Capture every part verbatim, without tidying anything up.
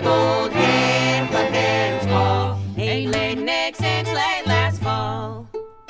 old hen, cluck and squall. Ain't laid an egg since late last fall.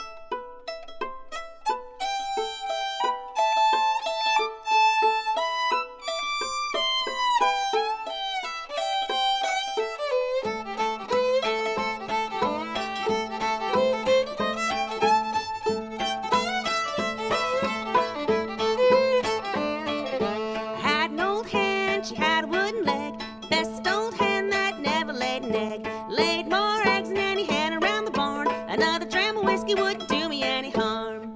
Had an old hen, she had a wooden leg. Best old hen that never laid an egg. Laid more eggs than any hen around the barn. Another dram of whiskey wouldn't do me any harm.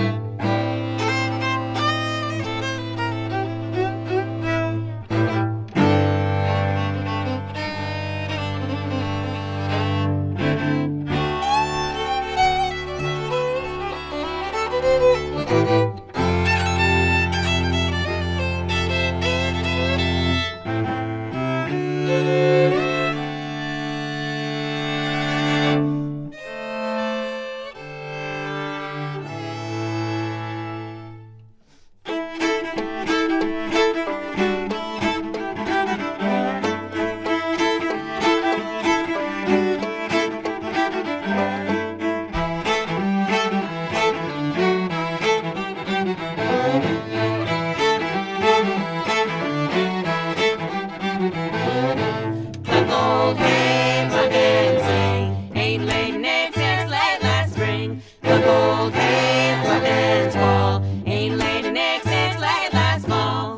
Cluck old hen, cluck and sing. Ain't laid an egg since late last spring. Cluck old hen, cluck and squall. Ain't laid an egg since late last fall.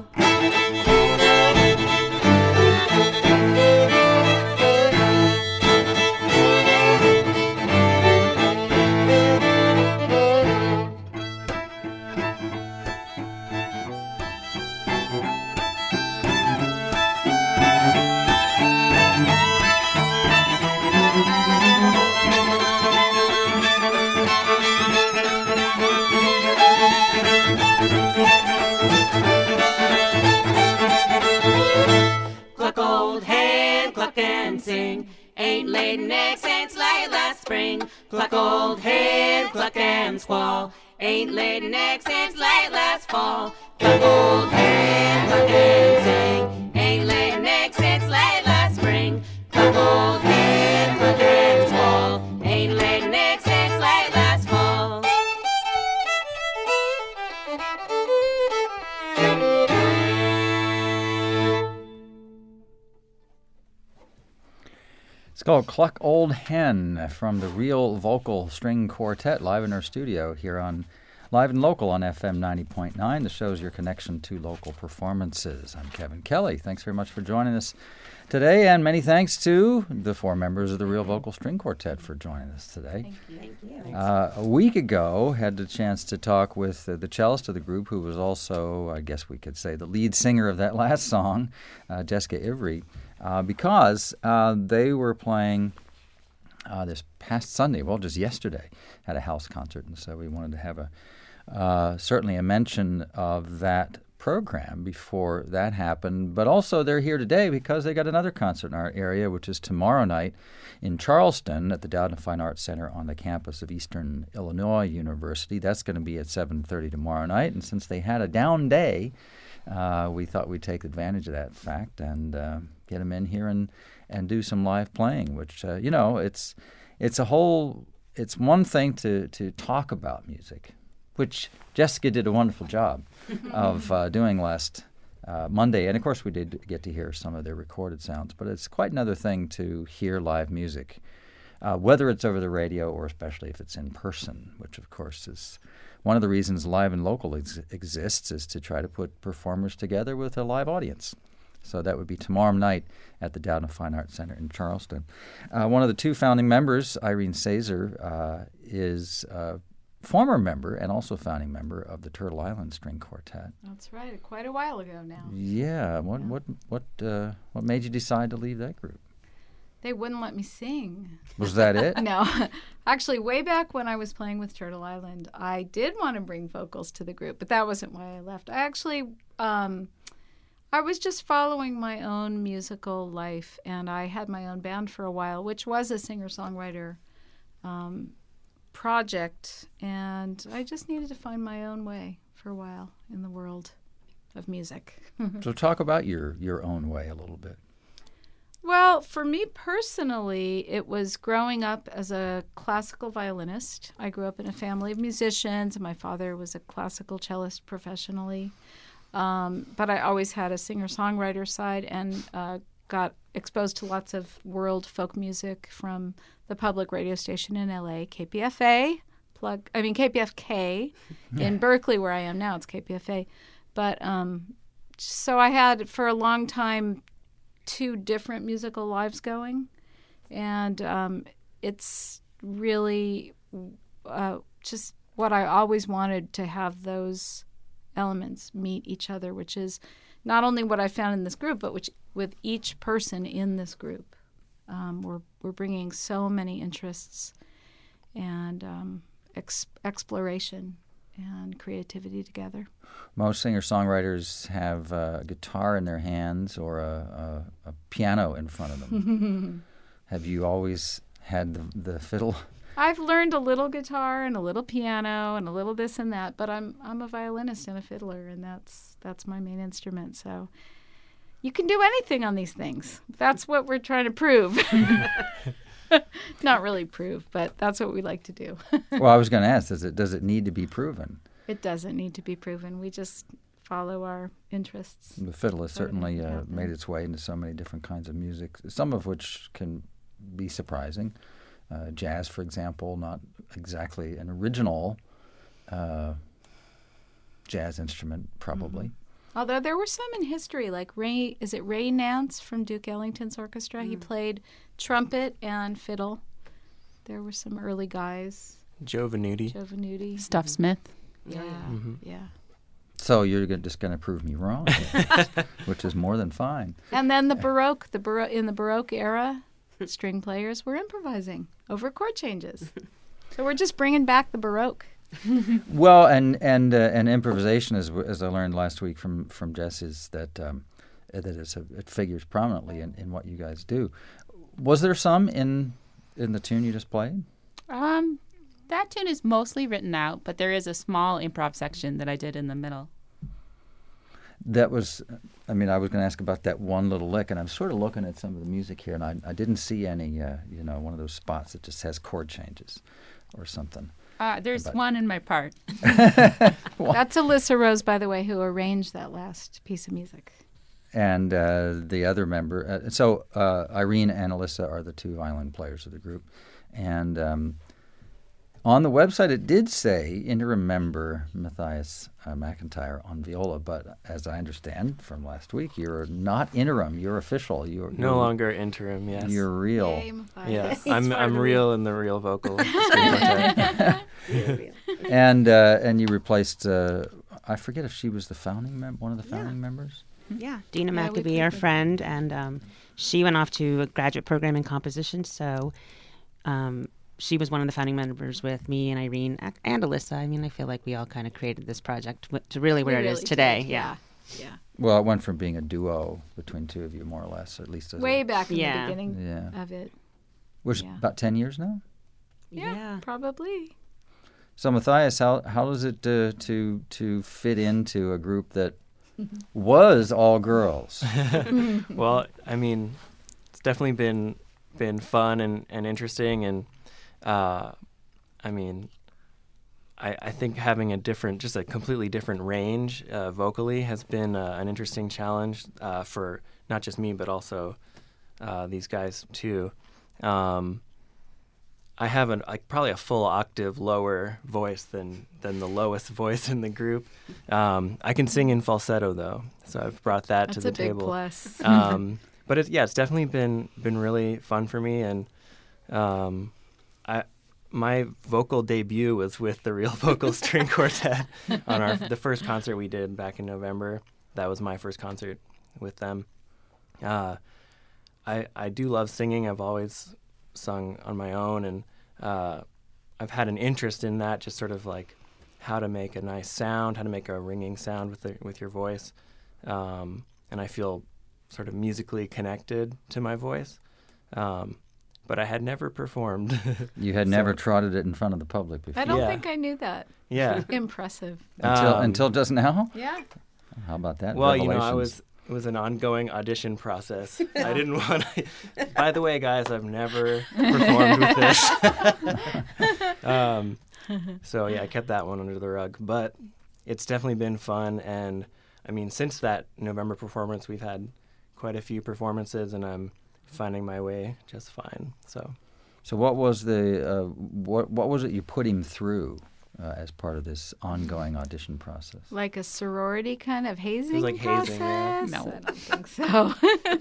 Cluck old hen, cluck and sing. Ain't laid an egg since late last spring. Cluck old hen, cluck and squall. Ain't laid an egg since late last fall. Cluck old hen, cluck and sing. Ain't laid an egg since late last spring. Cluck old hen, cluck and squall. Ain't laid an egg since late last fall. It's called Cluck Old Hen from the Real Vocal String Quartet live in our studio here on Live and Local on F M ninety point nine. The show's your connection to local performances. I'm Kevin Kelly. Thanks very much for joining us today, and many thanks to the four members of the Real Vocal String Quartet for joining us today. Thank you. Thank you. Uh, a week ago, had the chance to talk with uh, the cellist of the group, who was also, I guess we could say, the lead singer of that last song, uh, Jessica Ivry, uh, because uh, they were playing uh, this past Sunday, well, just yesterday, at a house concert, and so we wanted to have a uh, certainly a mention of that program before that happened. But also they're here today because they got another concert in our area, which is tomorrow night in Charleston at the Dowden Fine Arts Center on the campus of Eastern Illinois University. That's going to be at seven thirty tomorrow night. And since they had a down day, uh, we thought we'd take advantage of that fact and uh, get them in here and, and do some live playing, which, uh, you know, it's it's a whole, it's one thing to, to talk about music, which Jessica did a wonderful job of uh, doing last uh, Monday. And, of course, we did get to hear some of their recorded sounds. But it's quite another thing to hear live music, uh, whether it's over the radio or especially if it's in person, which, of course, is one of the reasons Live and Local ex- exists, is to try to put performers together with a live audience. So that would be tomorrow night at the Dowden Fine Arts Center in Charleston. Uh, one of the two founding members, Irene Sazer, uh, is uh, former member and also founding member of the Turtle Island String Quartet. That's right. Quite a while ago now. Yeah. What Yeah. what what uh, what made you decide to leave that group? They wouldn't let me sing. Was that it? No. Actually, way back when I was playing with Turtle Island, I did want to bring vocals to the group, but that wasn't why I left. I actually, um, I was just following my own musical life, and I had my own band for a while, which was a singer-songwriter um, project, and I just needed to find my own way for a while in the world of music. So talk about your, your own way a little bit. Well, for me personally, it was growing up as a classical violinist. I grew up in a family of musicians, and my father was a classical cellist professionally. Um, but I always had a singer-songwriter side and uh, got exposed to lots of world folk music from the public radio station in L A, K P F A. Plug, I mean K P F K in Berkeley, where I am now. It's K P F A. But um, so I had for a long time two different musical lives going, and um, it's really uh, just what I always wanted to have those elements meet each other, which is not only what I found in this group, but which with each person in this group, um, we're we're bringing so many interests and um, ex- exploration and creativity together. Most singer-songwriters have a guitar in their hands or a, a, a piano in front of them. Have you always had the, the fiddle? I've learned a little guitar and a little piano and a little this and that, but I'm I'm a violinist and a fiddler, and that's that's my main instrument. So you can do anything on these things. That's what we're trying to prove. Not really prove, but that's what we like to do. Well, I was going to ask, does it does it need to be proven? It doesn't need to be proven. We just follow our interests. The fiddle has certainly uh, happen. made its way into so many different kinds of music, some of which can be surprising. Uh, jazz, for example, not exactly an original uh, jazz instrument, probably. Mm-hmm. Although there were some in history, like Ray, is it Ray Nance from Duke Ellington's orchestra? Mm. He played trumpet and fiddle. There were some early guys. Joe Venuti. Joe Venuti. Stuff Smith. Yeah, mm-hmm. yeah. So you're just going to prove me wrong, which is more than fine. And then the Baroque, the Baro- in the Baroque era, string players were improvising over chord changes. So we're just bringing back the Baroque. Well, and and uh, and improvisation, as as I learned last week from from Jess, is that um, that it's a, it figures prominently in, in what you guys do. Was there some in in the tune you just played? Um, that tune is mostly written out, but there is a small improv section that I did in the middle. That was, I mean, I was going to ask about that one little lick, and I'm sort of looking at some of the music here, and I, I didn't see any, uh, you know, one of those spots that just has chord changes or something. Uh, there's But- one in my part. That's Alyssa Rose, by the way, who arranged that last piece of music. And uh, the other member, uh, so uh, Irene and Alyssa are the two violin players of the group. And um, on the website, it did say interim member Matthias uh, McIntyre on viola, but as I understand from last week, you're not interim, you're official. You're No you're, longer interim, yes. You're real. Yay, Matthias. Yes, He's I'm part I'm of the- real in the real vocal string quartet. And uh, and you replaced, uh, I forget if she was the founding mem- one of the founding Yeah. members? Yeah, Dina Yeah, we Maccabee, played our with friend, and um, she went off to a graduate program in composition. So um, she was one of the founding members with me and Irene ac- and Alyssa. I mean, I feel like we all kind of created this project w- to really We where it is really today. did, Yeah. Yeah. Well, it went from being a duo between two of you, more or less, or at least as Way a, back in Yeah. the beginning Yeah. of it. which yeah. about ten years now? Yeah, Yeah. probably. So Matthias, how how does it uh, to to fit into a group that was all girls? Well, I mean, it's definitely been been fun and, and interesting, and uh, I mean, I, I think having a different, just a completely different range uh, vocally has been uh, an interesting challenge uh, for not just me but also uh, these guys too. Um, I have an, like probably a full octave lower voice than than the lowest voice in the group. Um, I can sing in falsetto though, so I've brought that That's to the a big table. plus. um, but it's, yeah, it's definitely been been really fun for me, and um, I my vocal debut was with the Real Vocal String Quartet on our the first concert we did back in November. That was my first concert with them. Uh, I I do love singing. I've always sung on my own, and uh, I've had an interest in that, just sort of like how to make a nice sound, how to make a ringing sound with the, with your voice, um, and I feel sort of musically connected to my voice, um, but I had never performed. You had So- never trotted it in front of the public before. I don't Yeah. think I knew that. Yeah. Impressive. Until Um, until just now? Yeah. How about that? Well, you know, I Revelations. was it was an ongoing audition process. I didn't want to. By the way, guys, I've never performed with this. um, so yeah, I kept that one under the rug. But it's definitely been fun, and I mean, since that November performance, we've had quite a few performances, and I'm finding my way just fine. So, so what was the uh, what what was it you put him through uh, as part of this ongoing audition process? Like a sorority kind of hazing like process? hazing, yeah. No, I don't think so.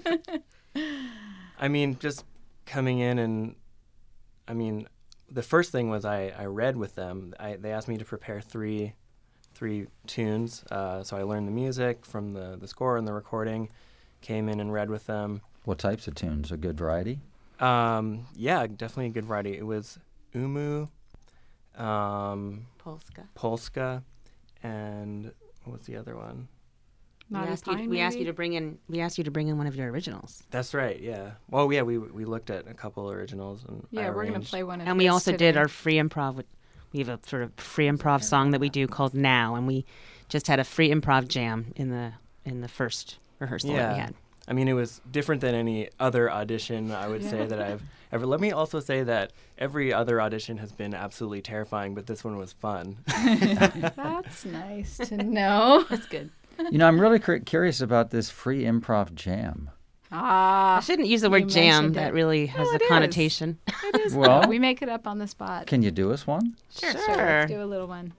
I mean, just coming in and, I mean, the first thing was I, I read with them. I, they asked me to prepare three three tunes. Uh, so I learned the music from the, the score and the recording, came in and read with them. What types of tunes? A good variety? Um, yeah, definitely a good variety. It was Umu, um, Polska. Polska, and what was the other one? Not we a asked you. pine, We asked you maybe? to bring in. We asked you to bring in one of your originals. That's right, yeah. Well, yeah, we we looked at a couple originals. And I Yeah, we're going to arranged. play one of And we his also today. did our free improv. With, we have a sort of free improv song that we do called Now, and we just had a free improv jam in the in the first rehearsal that we Yeah. had. I mean, it was different than any other audition, I would say, that I've ever. Let me also say that every other audition has been absolutely terrifying, but this one was fun. That's nice to know. That's good. You know, I'm really cur- curious about this free improv jam. Ah, I shouldn't use the you word jam. mentioned That it. really has Well, a it is. connotation. it is. Well- though. We make it up on the spot. Can you do us one? Sure, Sure. Let's do a little one.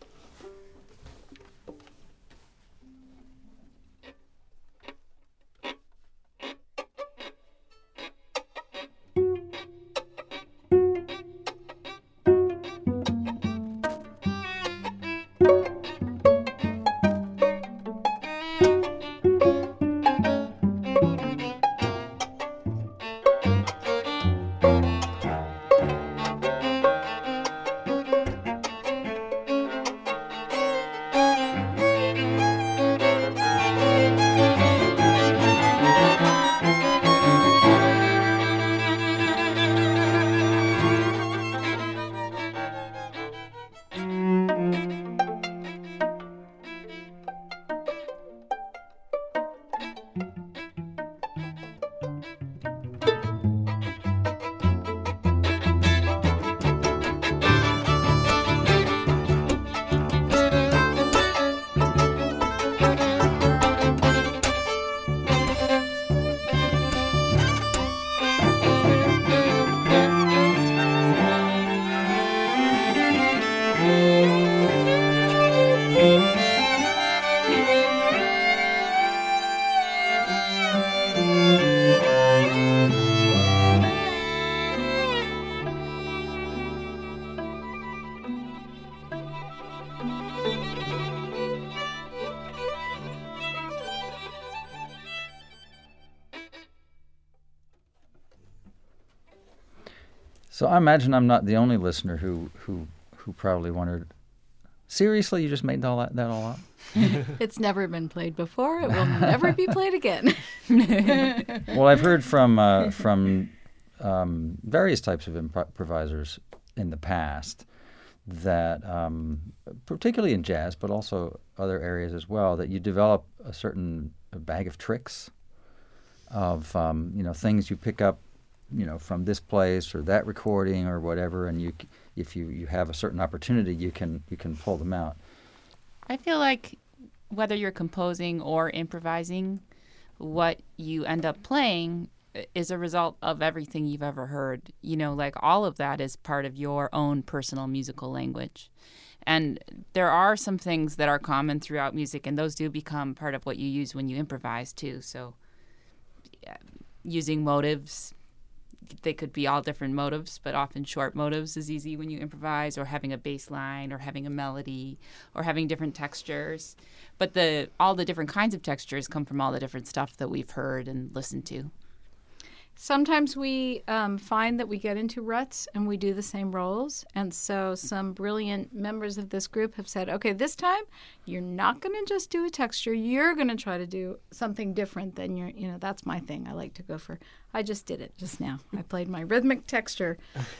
So I imagine I'm not the only listener who who who probably wondered, seriously, you just made all that, that all up? It's never been played before. It will never be played again. Well, I've heard from uh, from um, various types of impro- improvisers in the past that, um, particularly in jazz, but also other areas as well, that you develop a certain bag of tricks of um, you know things you pick up, you know, from this place or that recording or whatever, and you, c- if you, you have a certain opportunity, you can you can pull them out. I feel like whether you're composing or improvising, what you end up playing is a result of everything you've ever heard. You know, like all of that is part of your own personal musical language. And there are some things that are common throughout music, and those do become part of what you use when you improvise too. So yeah, using motives, they could be all different motives, but often short motives is easy when you improvise, or having a bass line, or having a melody, or having different textures. But the all the different kinds of textures come from all the different stuff that we've heard and listened to. Sometimes we um, find that we get into ruts and we do the same roles. And so some brilliant members of this group have said, okay, this time you're not going to just do a texture. You're going to try to do something different than your, you know, that's my thing. I like to go for, I just did it just now. I played my rhythmic texture.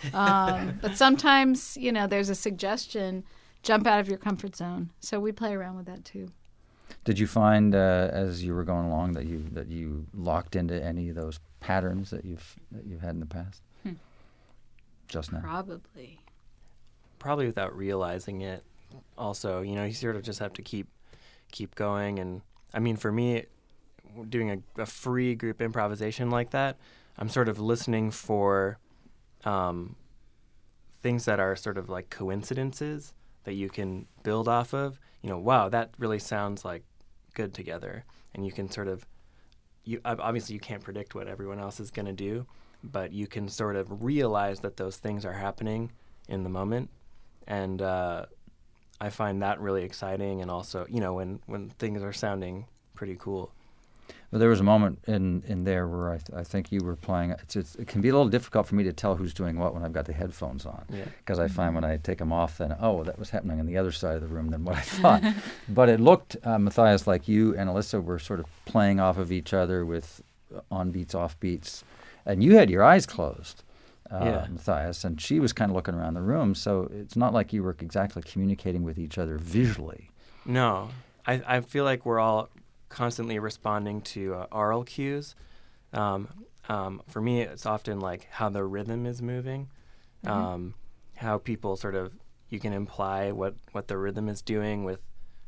Um, but sometimes, you know, there's a suggestion, jump out of your comfort zone. So we play around with that too. Did you find uh, as you were going along that you that you locked into any of those patterns that you've that you've had in the past? Hmm. Just now. Probably. Probably without realizing it. Also, you know, you sort of just have to keep keep going. And I mean, for me, doing a, a free group improvisation like that, I'm sort of listening for um, things that are sort of like coincidences that you can build off of. You know, wow, that really sounds like good together. And you can sort of, you obviously you can't predict what everyone else is going to do, but you can sort of realize that those things are happening in the moment. And uh, I find that really exciting. And also, you know, when, when things are sounding pretty cool. Well, there was a moment in, in there where I, th- I think you were playing. It's, it's, it can be a little difficult for me to tell who's doing what when I've got the headphones on. Because Yeah. I find when I take them off, then, oh, that was happening on the other side of the room than what I thought. But it looked, uh, Matthias, like you and Alyssa were sort of playing off of each other with on beats, off beats. And you had your eyes closed, uh, Yeah. Matthias, and she was kind of looking around the room. So it's not like you were exactly communicating with each other visually. No, I, I feel like we're all constantly responding to uh, aural cues. Um, um, for me, it's often like how the rhythm is moving, Mm-hmm. um, how people sort of, you can imply what, what the rhythm is doing with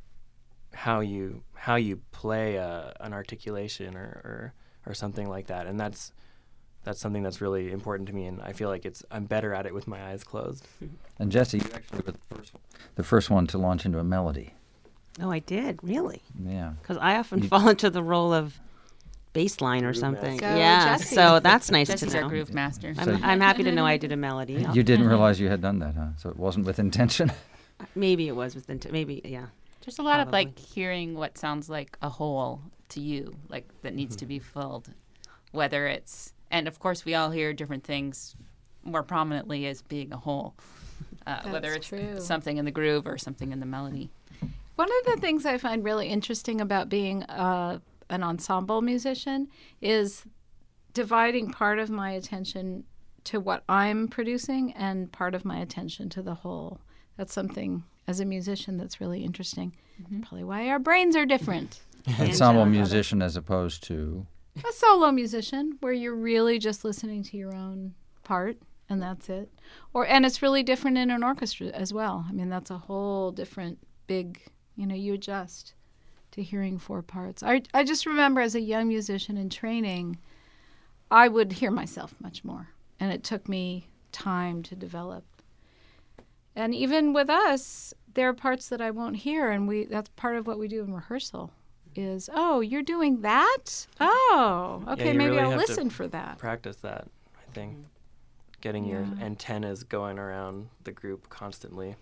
how you how you play uh, an articulation or, or or something like that. And that's that's something that's really important to me, and I feel like it's I'm better at it with my eyes closed. And Jesse, you actually were the first, the first one to launch into a melody. Oh, I did, really? Yeah. Because I often You- fall into the role of bass line or Groove something. master. Go, yeah, Jessie. so that's nice Jesse's to our know. groove master. So- I'm, I'm happy to know I did a melody. I'll- You didn't realize you had done that, huh? So it wasn't with intention? Maybe it was with int- maybe yeah. There's a lot of Probably. like hearing what sounds like a hole to you, like that needs to be filled. Whether it's, and of course we all hear different things more prominently as being a hole. Uh, whether That's it's true. something in the groove or something in the melody. One of the things I find really interesting about being uh, an ensemble musician is dividing part of my attention to what I'm producing and part of my attention to the whole. That's something, as a musician, that's really interesting. Probably why our brains are different. Ensemble uh, musician as opposed to... A solo musician, where you're really just listening to your own part, and that's it. Or and it's really different in an orchestra as well. I mean, that's a whole different big, you know, you adjust to hearing four parts. I I just remember as a young musician in training, I would hear myself much more, and it took me time to develop. And even with us, there are parts that I won't hear, and we that's part of what we do in rehearsal. Is, oh, you're doing that? Oh, okay, you maybe really I'll have to listen for that. Practice that, I think. Getting your antennas going around the group constantly.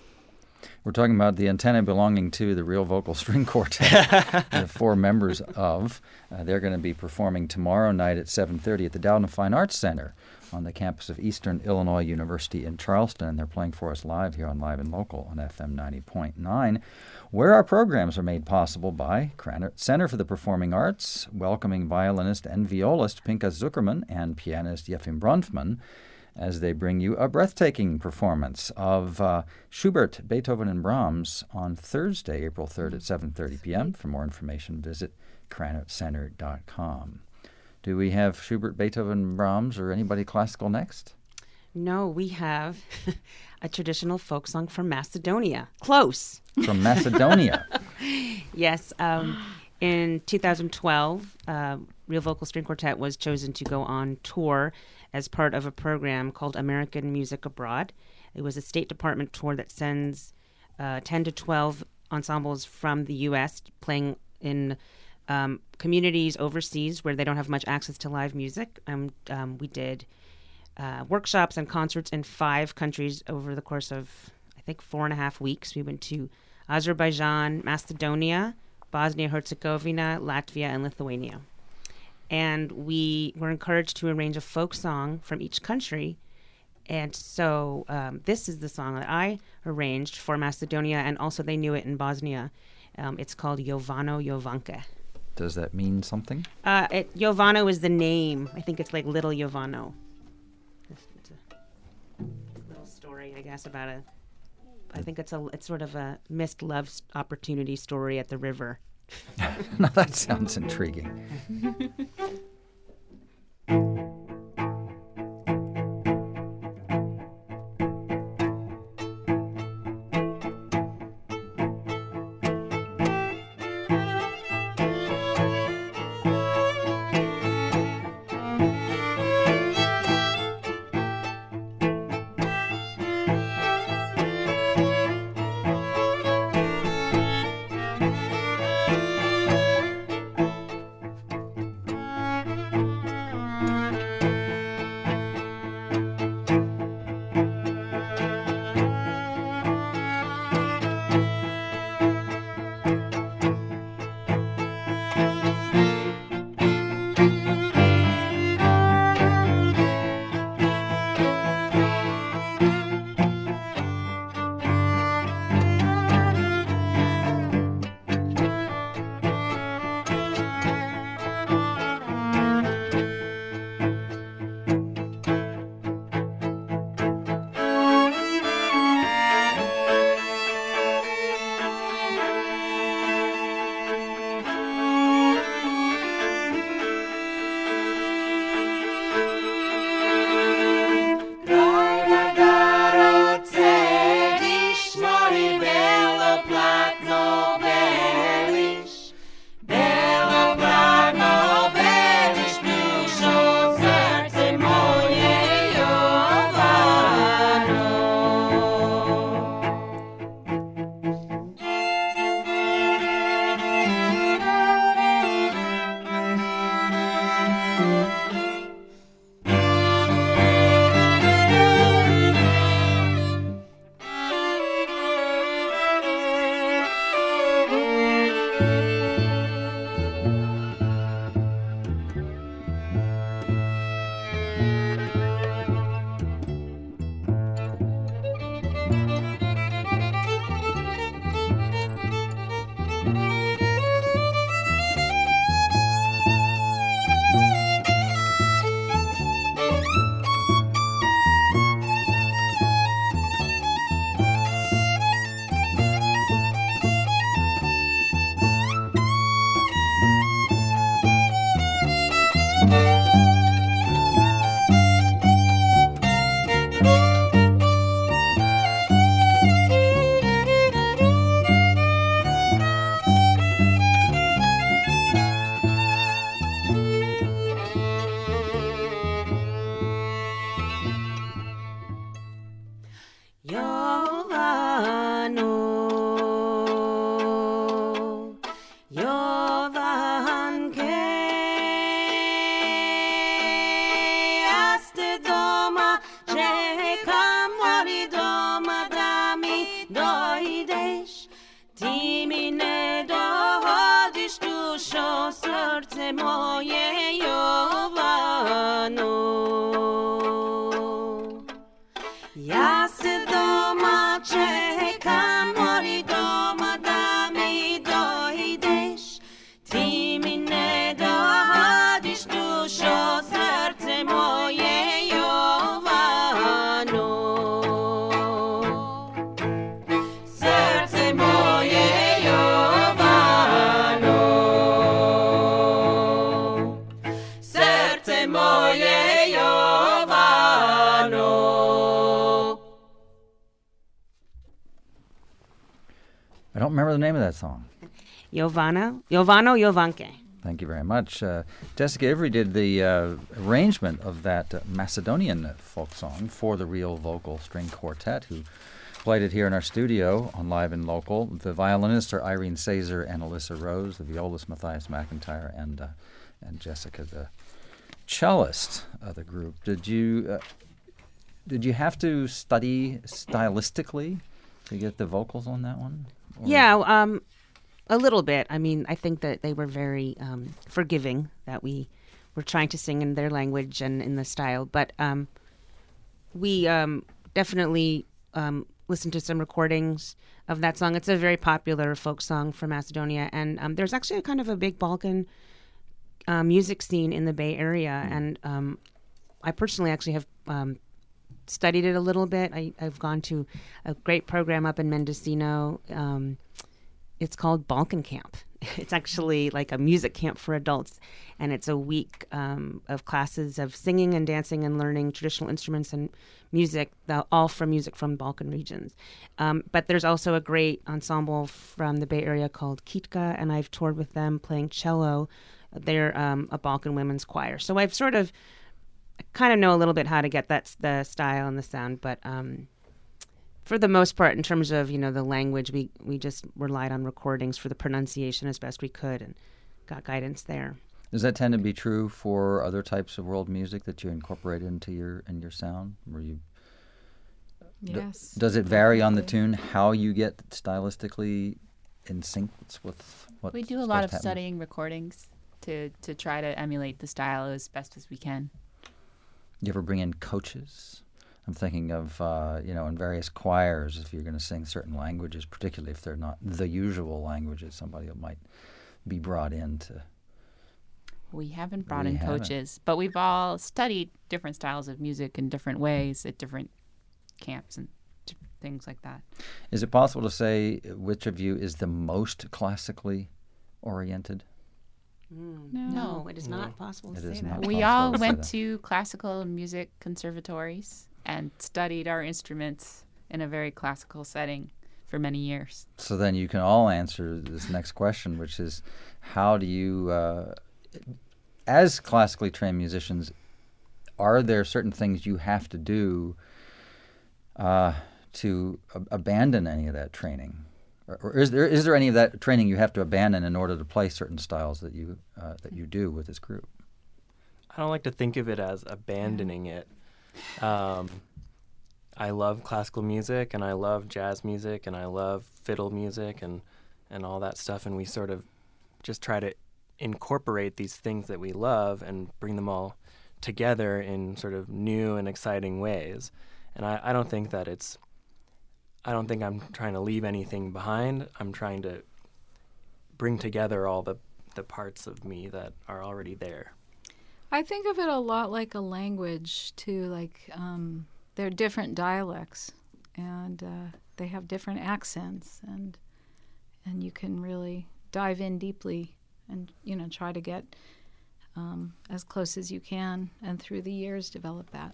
We're talking about the antenna belonging to the Real Vocal String Quartet, the four members of. Uh, they're going to be performing tomorrow night at seven thirty at the Dowden Fine Arts Center on the campus of Eastern Illinois University in Charleston. And they're playing for us live here on Live and Local on F M ninety point nine, where our programs are made possible by Krannert Center for the Performing Arts, welcoming violinist and violist Pinka Zuckerman and pianist Yefim Bronfman, as they bring you a breathtaking performance of uh, Schubert, Beethoven, and Brahms on Thursday, April third at seven thirty p.m. For more information, visit krannert center dot com. Do we have Schubert, Beethoven, Brahms, or anybody classical next? No, we have a traditional folk song from Macedonia. Close. From Macedonia. Yes. Um, in two thousand twelve, uh, Real Vocal String Quartet was chosen to go on tour as part of a program called American Music Abroad. It was a State Department tour that sends uh, ten to twelve ensembles from the U S playing in um, communities overseas where they don't have much access to live music. Um, um, we did uh, workshops and concerts in five countries over the course of, I think, four and a half weeks. We went to Azerbaijan, Macedonia, Bosnia-Herzegovina, Latvia, and Lithuania. And we were encouraged to arrange a folk song from each country. And so um, this is the song that I arranged for Macedonia, and also they knew it in Bosnia. Um, it's called Jovano Jovanka. Does that mean something? Uh, it, Jovano is the name. I think it's like Little Jovano. It's a little story, I guess, about a I think it's a it's sort of a missed love s- opportunity story at the river. Now that sounds intriguing. I don't remember the name of that song. Jovano, Jovano Jovanke. Thank you very much. Uh, Jessica Ivry did the uh, arrangement of that uh, Macedonian folk song for the Real Vocal String Quartet, who played it here in our studio on Live and Local. The violinists are Irene Sazer and Alyssa Rose, the violist Matthias McIntyre, and uh, and Jessica, the cellist of the group. Did you uh, did you have to study stylistically to get the vocals on that one? Or? Yeah, um, a little bit. I mean, I think that they were very um, forgiving that we were trying to sing in their language and in the style. But um, we um, definitely um, listened to some recordings of that song. It's a very popular folk song from Macedonia. And um, there's actually a kind of a big Balkan uh, music scene in the Bay Area. Mm. And um, I personally actually have um, studied it a little bit. I, I've gone to a great program up in Mendocino. Um, it's called Balkan Camp. It's actually like a music camp for adults, and it's a week um, of classes of singing and dancing and learning traditional instruments and music, all from music from Balkan regions. Um, but there's also a great ensemble from the Bay Area called Kitka, and I've toured with them playing cello. They're um, a Balkan women's choir. So I've sort of kind of know a little bit how to get that the style and the sound, but um, for the most part, in terms of, you know, the language, we, we just relied on recordings for the pronunciation as best we could and got guidance there. Does that tend to be true for other types of world music that you incorporate into your in your sound? Where you Yes. d- does it vary on the tune how you get stylistically in sync with what We do a lot of studying recordings to, to try to emulate the style as best as we can. You ever bring in coaches? I'm thinking of, uh, you know, in various choirs, if you're going to sing certain languages, particularly if they're not the usual languages, somebody might be brought in to... We haven't brought We in haven't. coaches, but we've all studied different styles of music in different ways at different camps and t- things like that. Is it possible to say which of you is the most classically oriented? Mm. No. No, it is not possible to It say is that. not. We possible all to say went that. to classical music conservatories and studied our instruments in a very classical setting for many years. So then you can all answer this next question, which is, how do you, uh, as classically trained musicians, are there certain things you have to do uh, to ab- abandon any of that training? Or, or is there is there any of that training you have to abandon in order to play certain styles that you uh, that you do with this group? I don't like to think of it as abandoning it. Um, I love classical music, and I love jazz music, and I love fiddle music, and, and all that stuff, and we sort of just try to incorporate these things that we love and bring them all together in sort of new and exciting ways. And I, I don't think that it's, I don't think I'm trying to leave anything behind. I'm trying to bring together all the, the parts of me that are already there. I think of it a lot like a language, too. Like, um, they're different dialects, and uh, they have different accents, and and you can really dive in deeply and, you know, try to get um, as close as you can, and through the years develop that.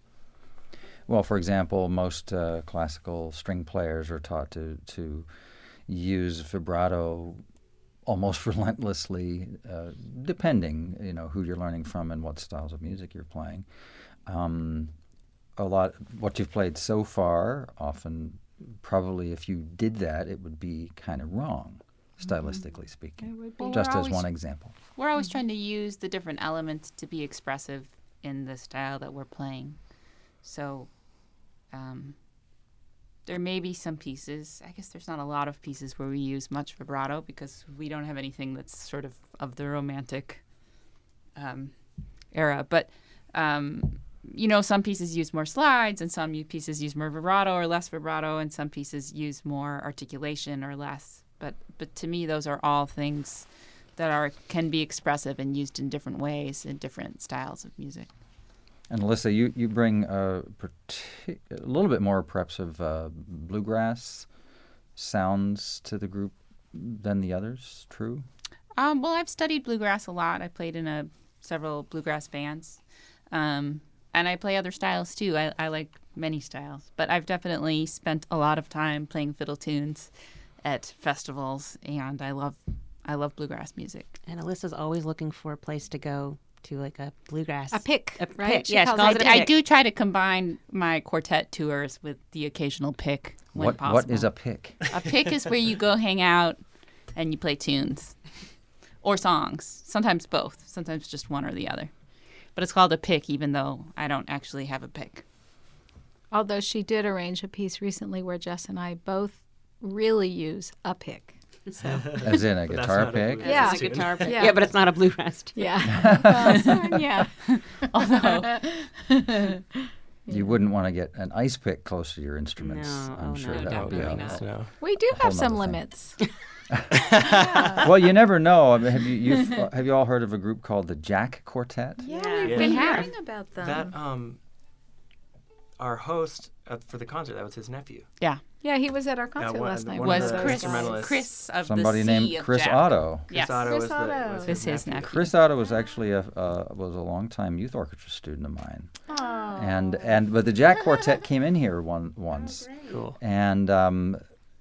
Well, for example, most uh, classical string players are taught to to use vibrato almost relentlessly, uh, depending, you know, who you're learning from and what styles of music you're playing. Um, a lot, what you've played so far, often, probably if you did that, it would be kind of wrong, stylistically speaking. It would be. Well, Just we're as always- one example. We're always trying to use the different elements to be expressive in the style that we're playing. So um, there may be some pieces. I guess there's not a lot of pieces where we use much vibrato because we don't have anything that's sort of of the romantic um, era. But, um, you know, some pieces use more slides, and some u- pieces use more vibrato or less vibrato, and some pieces use more articulation or less. But but to me, those are all things that are can be expressive and used in different ways in different styles of music. And Alyssa, you, you bring a, parti- a little bit more perhaps of uh, bluegrass sounds to the group than the others, true? Um, well, I've studied bluegrass a lot. I played in a several bluegrass bands, um, and I play other styles too. I, I like many styles, but I've definitely spent a lot of time playing fiddle tunes at festivals, and I love I love bluegrass music. And Alyssa's always looking for a place to go to, like a bluegrass. A pick, A right? pick, She yes, calls calls it it a a I pick. do try to combine my quartet tours with the occasional pick when What possible. What is a pick? A pick is where you go hang out and you play tunes or songs. Sometimes both. Sometimes just one or the other. But it's called a pick, even though I don't actually have a pick. Although she did arrange a piece recently where Jess and I both really use a pick. So As in a But that's guitar not a pick? bluegrass Yeah. It's a tune. guitar pick. Yeah. Yeah. but it's not a bluegrass. yeah, well, so, yeah. Although You wouldn't want to get an ice pick close to your instruments. No, I'm oh, sure no, that would be definitely a, not. No. We do whole have some nother thing. limits. Well, you never know. I mean, have you you've, uh, have you all heard of a group called the Jack Quartet? Yeah, Yeah. we've Yeah. been We have. hearing about them. That um, our host uh, for the concert, that was his nephew. Yeah. Yeah, he was at our concert one- last night. one one of Was of the those Chris guys. instrumentalists. Chris of Somebody the named sea of Chris Jack. Otto. Chris Yes. Otto Chris was, the, Otto. was Was his, his nephew. nephew. Chris Otto was actually a uh, was a longtime youth orchestra student of mine, Oh. and and but the Jack Quartet came in here one once, Cool. and um,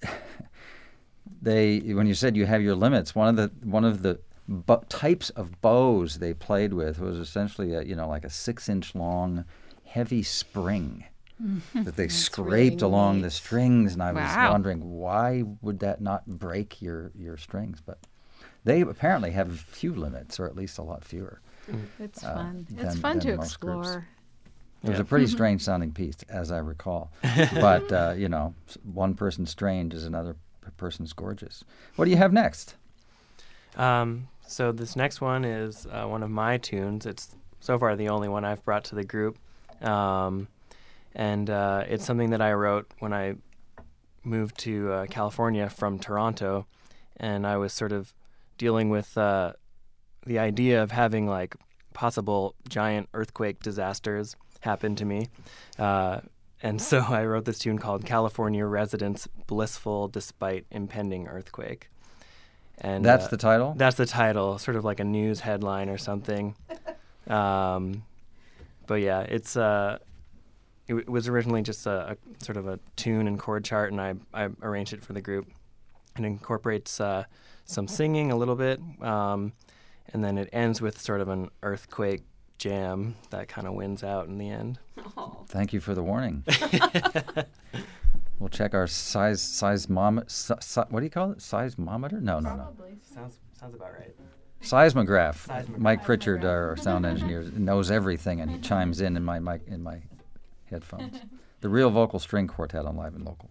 they when you said you have your limits, one of the one of the bu- types of bows they played with was essentially a you know like a six inch long, heavy spring. That they scraped really along neat. the strings, and I was Wow. wondering why would that not break your, your strings? But they apparently have few limits, or at least a lot fewer. It's uh, fun. than- It's fun than to most groups. explore. It was Yeah. a pretty strange sounding piece, as I recall. But uh, you know, s- one person's strange is another p- person's gorgeous. What do you have next? Um, so this next one is uh, one of my tunes. It's so far the only one I've brought to the group. Um, and uh, it's something that I wrote when I moved to uh, California from Toronto, and I was sort of dealing with uh, the idea of having like possible giant earthquake disasters happen to me. Uh, and so I wrote this tune called California Residents Blissful Despite Impending Earthquake. And That's uh, the title? That's the title, sort of like a news headline or something. Um, but yeah, it's uh, it, w- it was originally just a, a sort of a tune and chord chart, and I I arranged it for the group. It incorporates uh, some singing a little bit, um, and then it ends with sort of an earthquake jam that kind of wins out in the end. Thank you for the warning. We'll check our size seismometer. Si, si, what do you call it? Seismometer? No, no, no. Sounds sounds about right. Seismograph. Seismograph. Mike Pritchard, our sound engineer, knows everything, and he chimes in in my mic in my headphones. The Real Vocal String Quartet on Live and Local.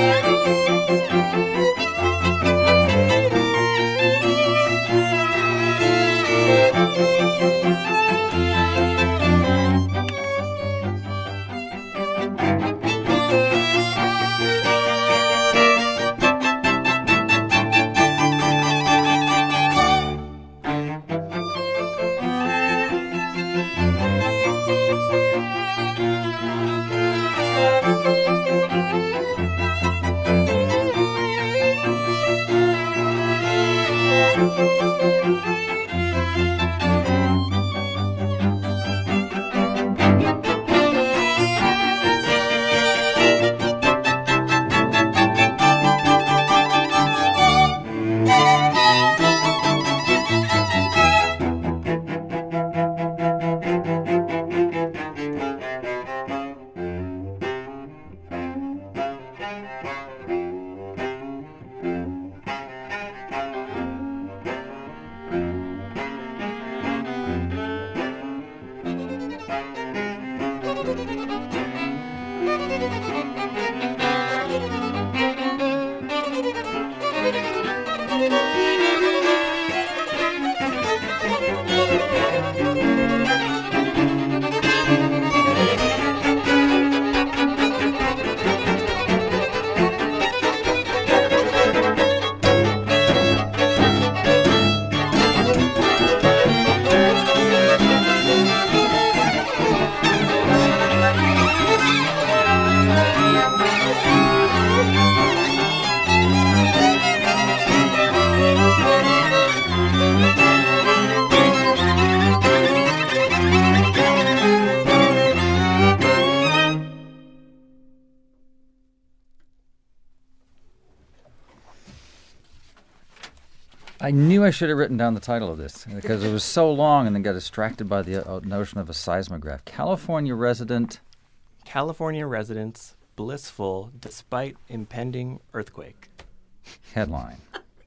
I knew I should have written down the title of this because it was so long and then got distracted by the uh, notion of a seismograph. California resident. California residents blissful despite impending earthquake. Headline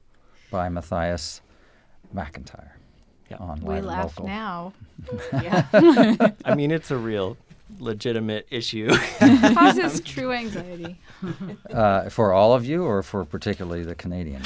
by Matthias McIntyre. Yeah. On We Live and laugh Local. now. I mean, it's a real legitimate issue. Causes true anxiety. Uh, for all of you or for particularly the Canadian?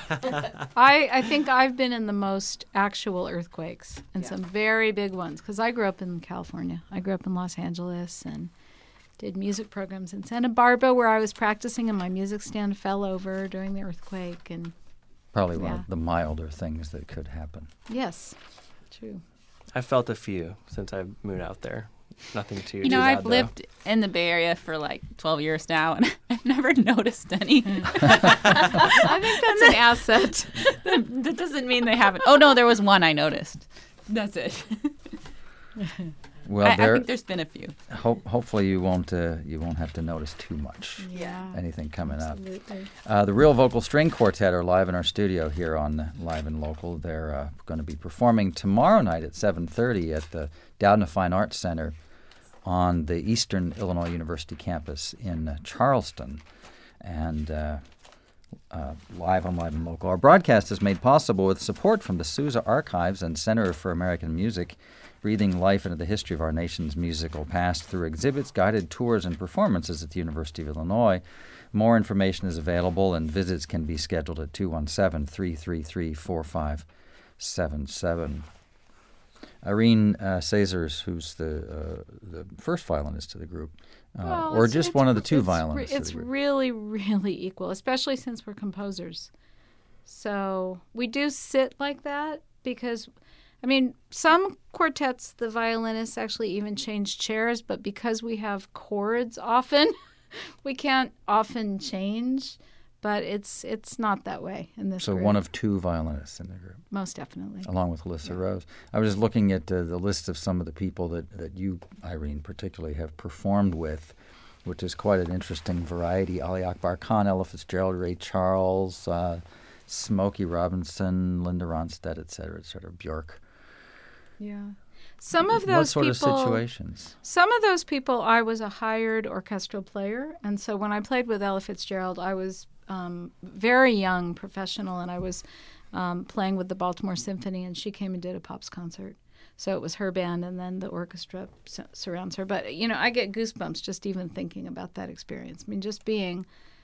I, I think I've been in the most actual earthquakes and some very big ones because I grew up in California. I grew up in Los Angeles and did music programs in Santa Barbara where I was practicing and my music stand fell over during the earthquake. And Probably one Yeah. of the milder things that could happen. yes, true. I've felt a few since I've moved out there. Nothing too You know, too I've bad, though. lived in the Bay Area for like twelve years now, and I've never noticed any. I think that's an asset. that, that doesn't mean they haven't. Oh, no, there was one I noticed. That's it. Well, I, I there. think there's been a few. Ho- hopefully, you won't. Uh, you won't have to notice too much. Yeah. Anything coming up. Absolutely. Uh, the Real Vocal String Quartet are live in our studio here on Live and Local. They're uh, going to be performing tomorrow night at seven thirty at the Doudna Fine Arts Center on the Eastern Illinois University campus in uh, Charleston. And uh, uh, live on Live and Local. Our broadcast is made possible with support from the Sousa Archives and Center for American Music, breathing life into the history of our nation's musical past through exhibits, guided tours, and performances at the University of Illinois. More information is available, and visits can be scheduled at two one seven, three three three, four five seven seven. Irene uh, Cesars, who's the uh, the first violinist of the group, uh, Well, or it's- just it's one of the re- two it's re- violinists. It's of the group. really, really equal, especially since we're composers. So we do sit like that because, I mean, some quartets, the violinists actually even change chairs, but because we have chords often, we can't often change. But it's it's not that way in this So group. one of two violinists in the group, Most definitely. along with Alyssa Rose. I was just looking at uh, the list of some of the people that, that you, Irene, particularly have performed with, which is quite an interesting variety. Ali Akbar Khan, Ella Fitzgerald, Ray Charles, uh, Smokey Robinson, Linda Ronstadt, et cetera, et cetera, Bjork. Yeah. Some of those What sort people, of situations? Some of those people, I was a hired orchestral player, and so when I played with Ella Fitzgerald, I was um, very young professional, and I was um, playing with the Baltimore Symphony, and she came and did a Pops concert. So it was her band, and then the orchestra su- surrounds her. But, you know, I get goosebumps just even thinking about that experience. I mean, just being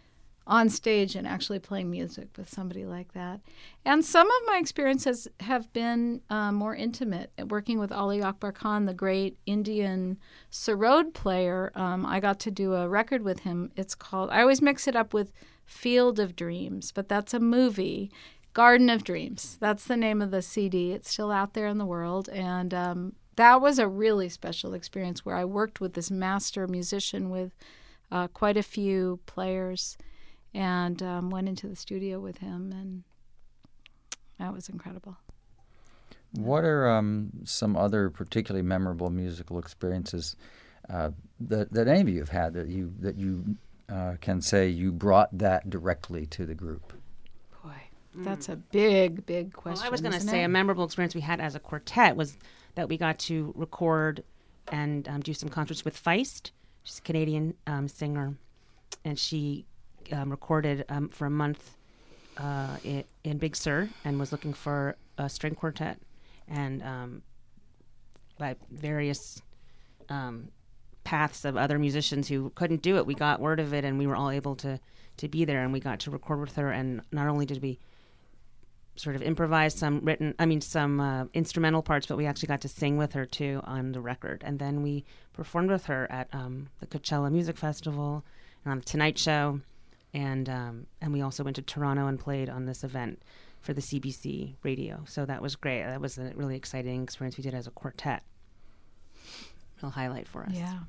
on stage and actually playing music with somebody like that. And some of my experiences have been uh, more intimate. Working with Ali Akbar Khan, the great Indian sarod player, um, I got to do a record with him. It's called, I always mix it up with Field of Dreams, but that's a movie. Garden of Dreams. That's the name of the C D. It's still out there in the world. And um, that was a really special experience where I worked with this master musician with uh, quite a few players and um, went into the studio with him. And that was incredible. What are um, some other particularly memorable musical experiences uh, that, that any of you have had that you, that you uh, can say you brought that directly to the group? That's a big, big question. Well, I was going to isn't say it? a memorable experience we had as a quartet was that we got to record and um, do some concerts with Feist. She's a Canadian um, singer, and she um, recorded um, for a month uh, in, in Big Sur and was looking for a string quartet. And um, by various um, paths of other musicians who couldn't do it, we got word of it, and we were all able to, to be there, and we got to record with her. And not only did we sort of improvised some written, I mean, some uh, instrumental parts, but we actually got to sing with her too on the record. And then we performed with her at um, the Coachella Music Festival and on the Tonight Show. And um, and we also went to Toronto and played on this event for the C B C radio. So that was great. That was a really exciting experience we did as a quartet. Real highlight for us. Yeah.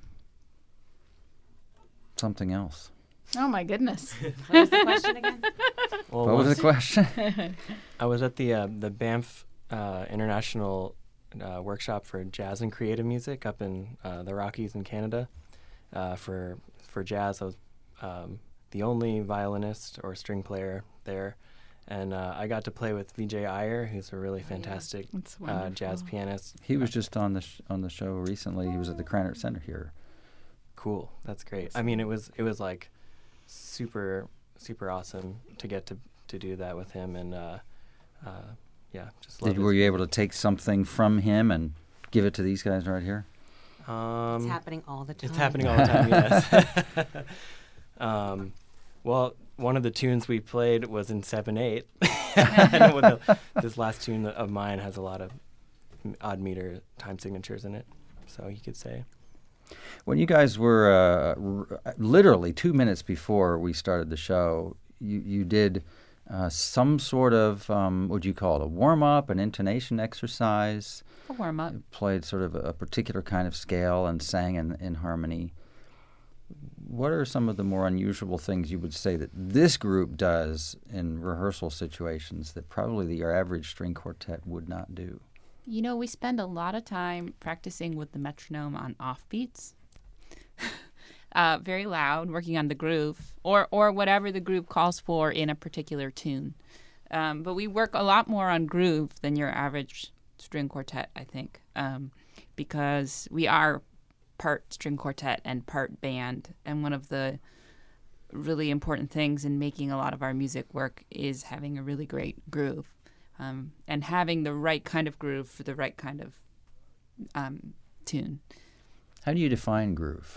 Something else. Oh, my goodness. What was the question again? Well, What was once- the question? I was at the uh, the Banff uh, International uh, Workshop for Jazz and Creative Music up in uh, the Rockies in Canada. Uh, for for jazz, I was um, the only violinist or string player there, and uh, I got to play with Vijay Iyer, who's a really fantastic That's uh, jazz wonderful. pianist. He was just on the sh- on the show recently. He was at the Krannert Center here. Cool, that's great. I mean, it was it was like super super awesome to get to to do that with him, and uh, uh, yeah, just love Did, were you able to take something from him and give it to these guys right here? Um, It's happening all the time. It's happening all the time, yes. um, well, one of the tunes we played was in seven eight. And with the, this last tune of mine has a lot of m- odd meter time signatures in it, so you could say. When you guys were uh, r- literally two minutes before we started the show, you, you did uh, some sort of, um, what would you call it, a warm-up, an intonation exercise, A warm up. played sort of a particular kind of scale and sang in, in harmony. What are some of the more unusual things you would say that this group does in rehearsal situations that probably the, your average string quartet would not do? You know, we spend a lot of time practicing with the metronome on offbeats. uh, very loud, working on the groove, or, or whatever the group calls for in a particular tune. Um, but we work a lot more on groove than your average string quartet, I think, um, because we are part string quartet and part band. And one of the really important things in making a lot of our music work is having a really great groove. Um, and having the right kind of groove for the right kind of um, tune. How do you define groove?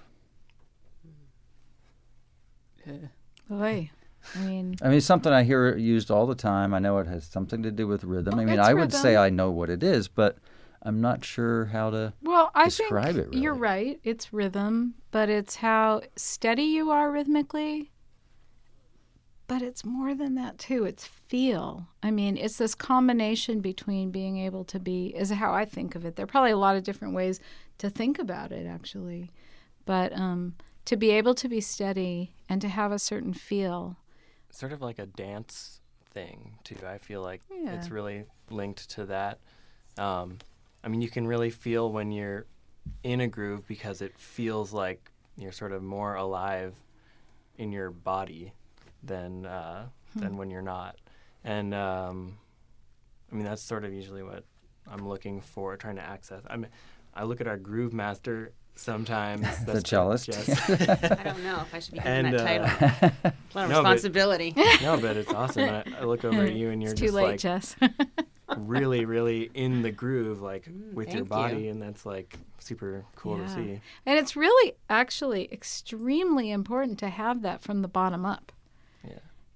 Boy, I mean, I mean, it's something I hear used all the time. I know it has something to do with rhythm. I mean, It's I would say rhythm. I know what it is, but I'm not sure how to. well, I Describe think it, you're really. right. It's rhythm, but it's how steady you are rhythmically. But it's more than that, too. It's feel. I mean, it's this combination between being able to be, is how I think of it. There are probably a lot of different ways to think about it, actually. But um, to be able to be steady and to have a certain feel. Sort of like a dance thing, too. I feel like Yeah. it's really linked to that. Um, I mean, you can really feel when you're in a groove because it feels like you're sort of more alive in your body than uh, than when you're not. And um, I mean, that's sort of usually what I'm looking for, trying to access. I mean, I look at our groove master sometimes. The that's cellist. Jess. I don't know if I should be given And, that uh, title. A lot of no, but- responsibility. No, but it's awesome. I, I look over at you and you're It's just too late, like Jess. really, really in the groove, like with your thank body, you. and that's like super cool Yeah. to see. And it's really actually extremely important to have that from the bottom up. Yeah.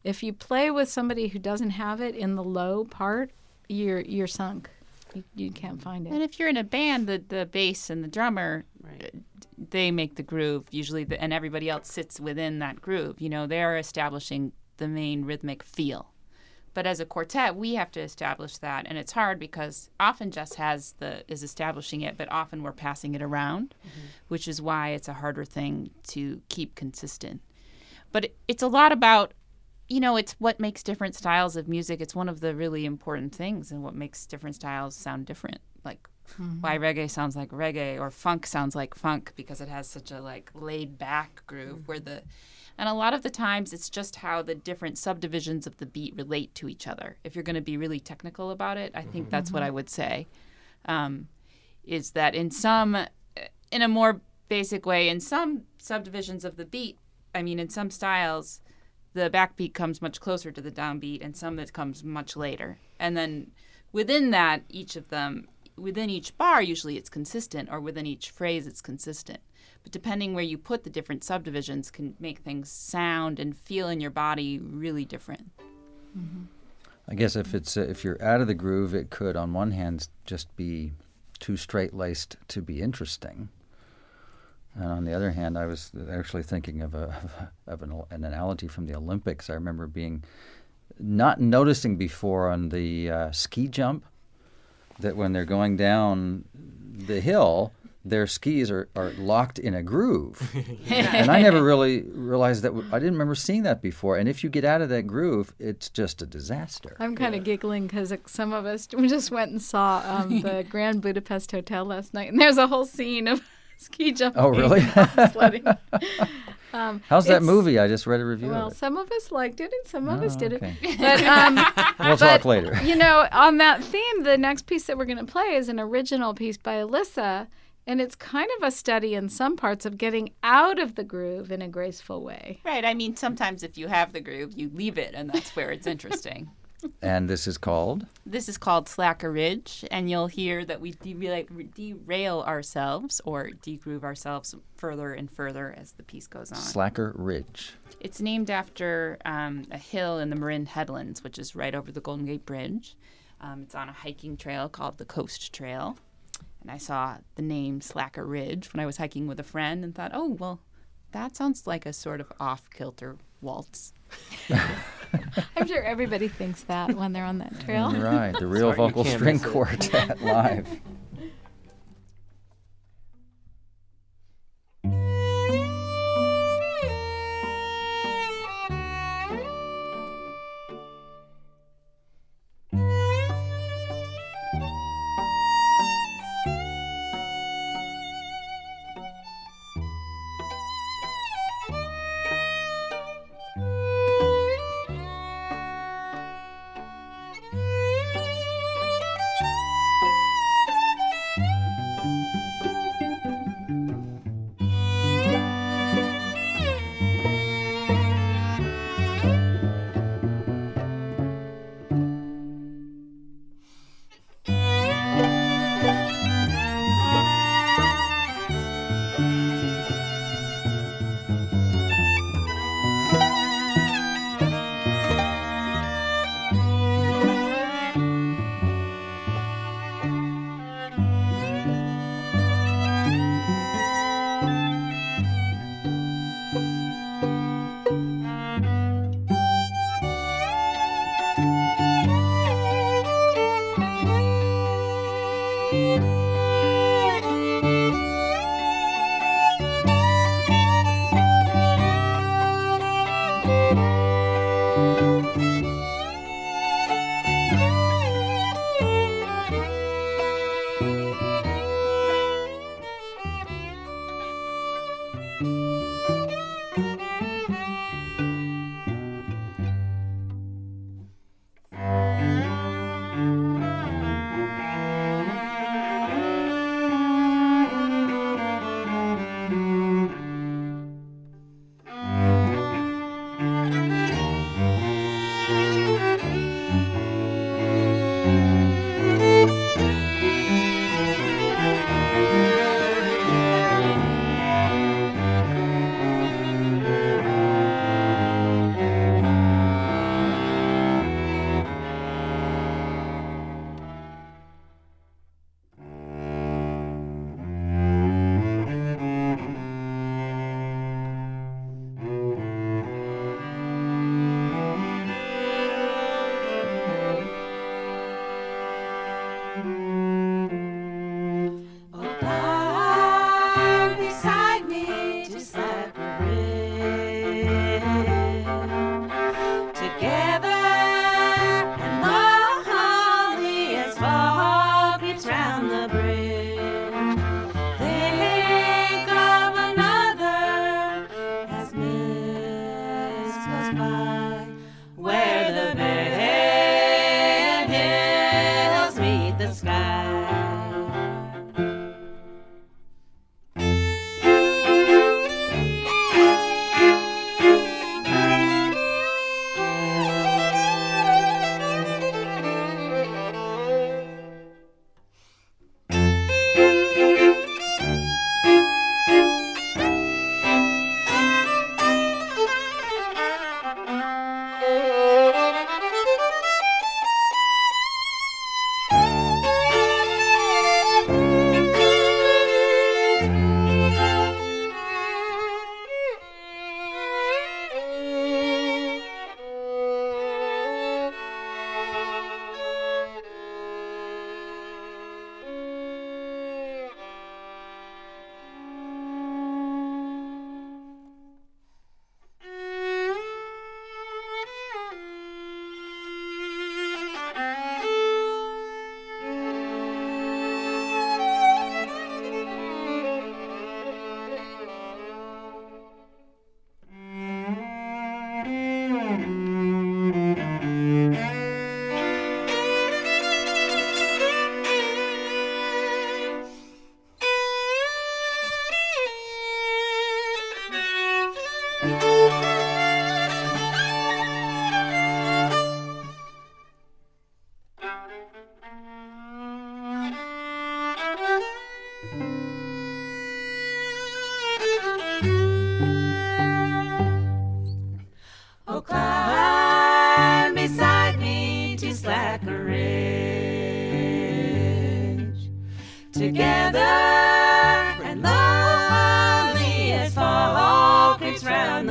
if you play with somebody who doesn't have it in the low part, you're you're sunk. You, you can't find it. And if you're in a band, the, the bass and the drummer, Right. uh, they make the groove usually, the, and everybody else sits within that groove. You know, they're establishing the main rhythmic feel. But as a quartet, we have to establish that, and it's hard because often Jess has the is establishing it, but often we're passing it around, mm-hmm. which is why it's a harder thing to keep consistent. But it, it's a lot about, you know, it's what makes different styles of music. It's one of the really important things, and what makes different styles sound different. Like mm-hmm. why reggae sounds like reggae, or funk sounds like funk, because it has such a like laid back groove. Mm-hmm. Where the And a lot of the times it's just how the different subdivisions of the beat relate to each other. If you're going to be really technical about it, I think mm-hmm. that's what I would say. Um, is that in some, in a more basic way, in some subdivisions of the beat, I mean, in some styles, the backbeat comes much closer to the downbeat, and some that comes much later. And then within that, each of them, within each bar, usually it's consistent, or within each phrase, it's consistent. But depending where you put the different subdivisions can make things sound and feel in your body really different. Mm-hmm. I guess if it's uh, if you're out of the groove, it could, on one hand, just be too straight-laced to be interesting. And on the other hand, I was actually thinking of a of an, an analogy from the Olympics. I remember being not noticing before on the uh, ski jump that when they're going down the hill, their skis are, are locked in a groove. And I never really realized that. W- I didn't remember seeing that before. And if you get out of that groove, it's just a disaster. I'm kind of yeah. giggling because some of us just went and saw um, the Grand Budapest Hotel last night, and there's a whole scene of ski jumping. Oh, really? And sledding. Um, How's that movie? I just read a review well, of it. some of us liked it and some of Oh, us didn't. okay. But, um, We'll but, talk later. You know, on that theme, the next piece that we're going to play is an original piece by Alyssa, and it's kind of a study in some parts of getting out of the groove in a graceful way. Right. I mean, sometimes if you have the groove, you leave it, and that's where it's interesting. And this is called? This is called Slacker Ridge, and you'll hear that we derail, derail ourselves or degroove ourselves further and further as the piece goes on. Slacker Ridge. It's named after um, a hill in the Marin Headlands, which is right over the Golden Gate Bridge. Um, it's on a hiking trail called the Coast Trail. And I saw the name Slacker Ridge when I was hiking with a friend and thought, oh, well, that sounds like a sort of off-kilter waltz. I'm sure everybody thinks that when they're on that trail. Right, the Real Sorry, you Vocal can't String miss it. Quartet live.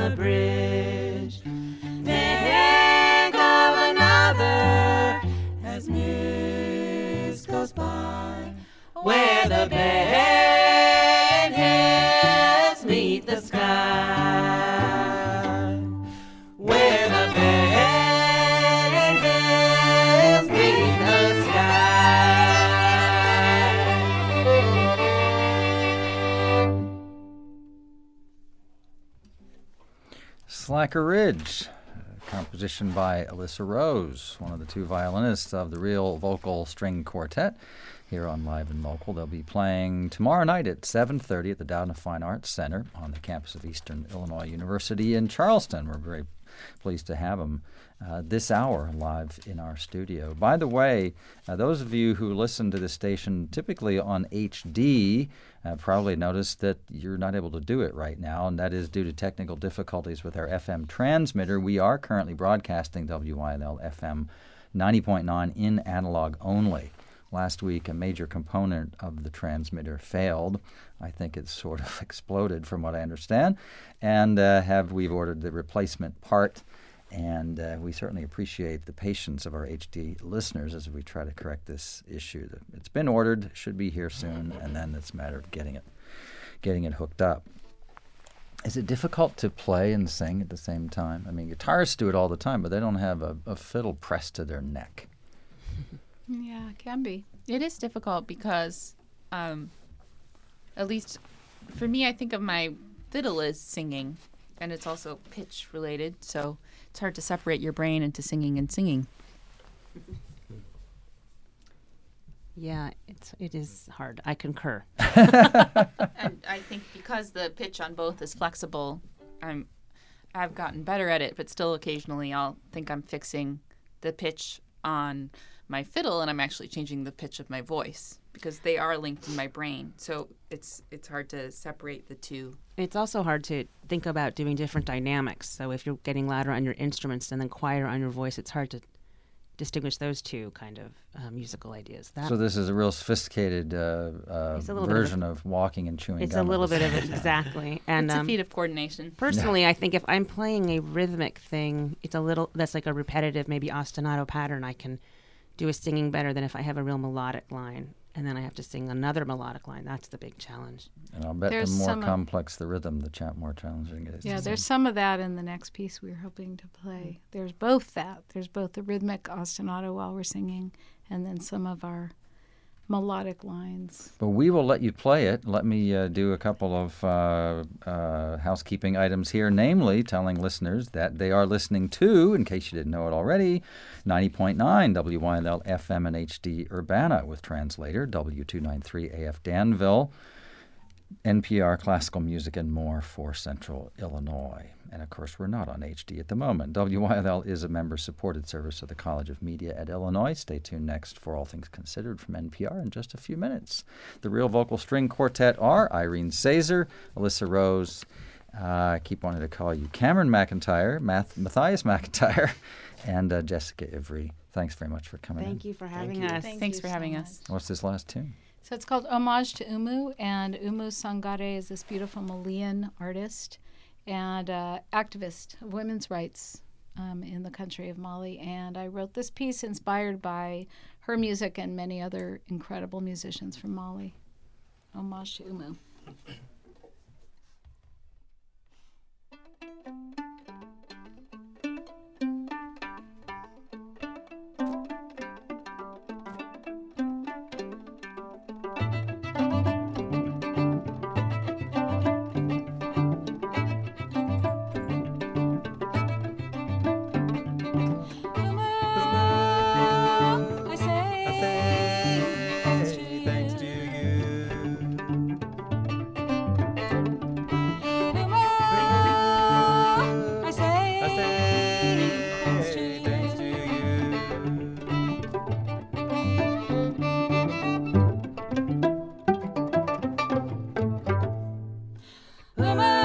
the bridge. Think of another as mist goes by, where the band hills meet the sky. Where the band hills meet the sky. Slacker Ridge, a composition by Alyssa Rose, one of the two violinists of the Real Vocal String Quartet here on Live and Local. They'll be playing tomorrow night at seven thirty at the Dowden Fine Arts Center on the campus of Eastern Illinois University in Charleston. We're very pleased to have them uh, this hour live in our studio. By the way, uh, those of you who listen to this station typically on H D uh, probably noticed that you're not able to do it right now, and that is due to technical difficulties with our F M transmitter. We are currently broadcasting W Y L L F M ninety point nine in analog only. Last week, a major component of the transmitter failed. I think it's sort of exploded from what I understand. And uh, have we've ordered the replacement part. And uh, we certainly appreciate the patience of our H D listeners as we try to correct this issue. It's been ordered, should be here soon, and then it's a matter of getting it, getting it hooked up. Is it difficult to play and sing at the same time? I mean, guitarists do it all the time, but they don't have a, a fiddle pressed to their neck. Yeah, it can be. It is difficult because, um, at least for me, I think of my fiddle as singing, and it's also pitch related, so it's hard to separate your brain into singing and singing. Yeah, it's it is hard. I concur. And I think because the pitch on both is flexible, I'm I've gotten better at it, but still occasionally I'll think I'm fixing the pitch on my fiddle and I'm actually changing the pitch of my voice because they are linked in my brain. So it's it's hard to separate the two. It's also hard to think about doing different dynamics. So if you're getting louder on your instruments and then quieter on your voice, it's hard to distinguish those two kind of uh, musical ideas. That, So this is a real sophisticated uh, uh, It's a little bit of version of, walking and chewing it's gum. a little at the bit of same it, time. exactly. And It's a um, feat of coordination. personally, I think if I'm playing a rhythmic thing, it's a little that's like a repetitive, maybe ostinato pattern. I can do a singing better than if I have a real melodic line, and then I have to sing another melodic line. That's the big challenge. And I'll bet There's the more some of- complex the rhythm, the cha- more challenging it is. Yeah, to there's sing. some of that in the next piece we're hoping to play. There's both that. There's both the rhythmic ostinato while we're singing, and then some of our melodic lines. But we will let you play it. Let me uh, do a couple of uh, uh, housekeeping items here, namely telling listeners that they are listening to, in case you didn't know it already, ninety point nine W Y L L F M and H D Urbana with translator, W two ninety-three A F Danville, N P R Classical Music and more for Central Illinois. And, of course, we're not on H D at the moment. W Y L L is a member-supported service of the College of Media at Illinois. Stay tuned next for All Things Considered from N P R in just a few minutes. The Real Vocal String Quartet are Irene Sazer, Alyssa Rose, uh, I keep wanting to call you Cameron McIntyre, Math- Matthias McIntyre, and uh, Jessica Ivry. Thanks very much for coming in. Thank you for having you. us. Thank Thanks you for so having much. us. What's this last tune? So it's called Homage to Umu, and Umu Sangare is this beautiful Malian artist and uh, activist of women's rights um, in the country of Mali. And I wrote this piece inspired by her music and many other incredible musicians from Mali. Homage to Umu. I say, Thanks to you. I say, I say thanks to you. thanks to you. Umu,